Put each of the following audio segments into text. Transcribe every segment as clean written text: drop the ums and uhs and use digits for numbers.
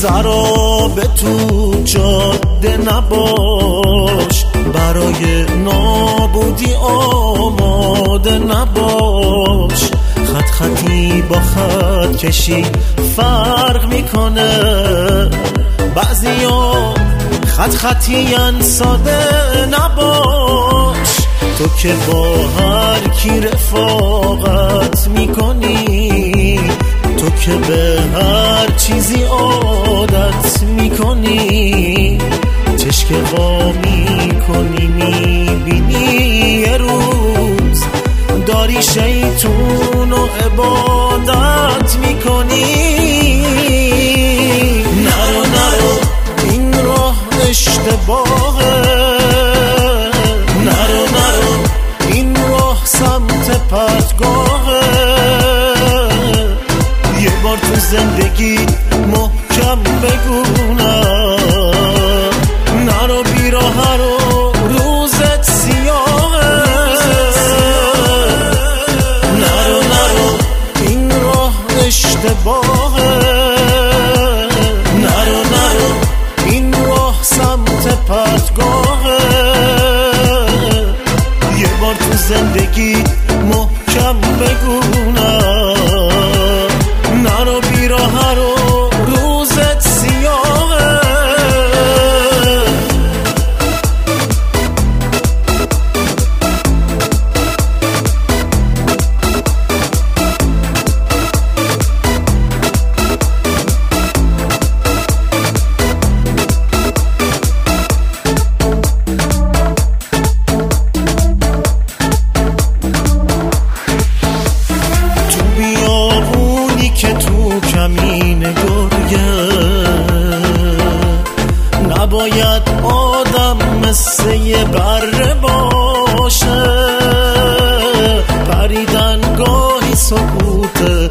سراب تو جاده نباش، برای نابودی آماده نباش. خط خطی با خط کشی فرق میکنه، بعضیا خط خطیان ساده نباش. تو که با هر کی رفاقت میکنی، تو که به هر چیزی عادت میکنی، چشک وا میکنی میبینی یه روز داری شیطون و عبادت میکنی. نرو نرو این راه اشتباهه، نرو نرو این راه سمت پرتگاهه. یه بار تو زندگی محکم بگونم، نرو بیراه رو روزت سیاهه. نرو نرو این راه اشتباهه، نرو نرو این راه سمت پرتگاهه. یه بار تو زندگی محکم بگونم، نرو بیراه رو روزت سیاهه. کمین گرگه نباید آدم مثل یه بره باشه، پریدن گاهی سکوت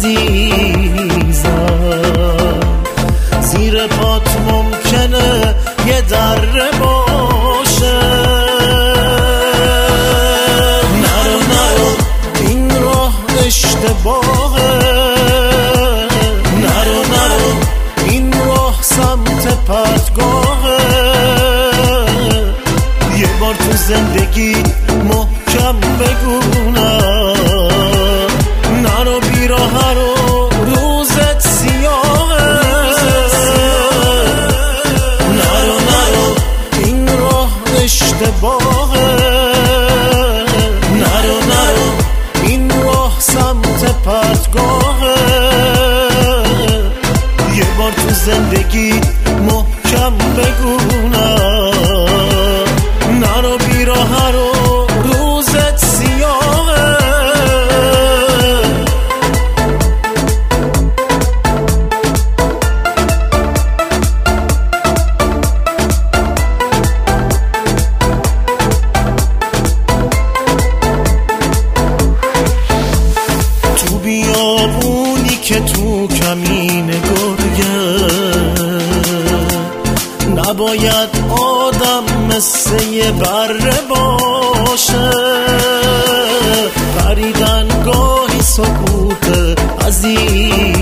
عزیزم، زیر پات ممکنه یه دره باشه. نرو نرو این راه اشتباهه، سمت پرتگاهه. یه بار تو زندگی محکم بگونم، نرو بیراه رو روزت سیاهه. نرو نرو این راه اشتباهه، نرو نرو این راه سمت پرتگاهه. یه بار تو زندگی محکم بگونم، نرو بیراه رو روزت سیاهه. تو بیابونی که تو کمین گرگه نباید آدم مثل یه بره باشه، پریدن گاهی سکوت عزیزم،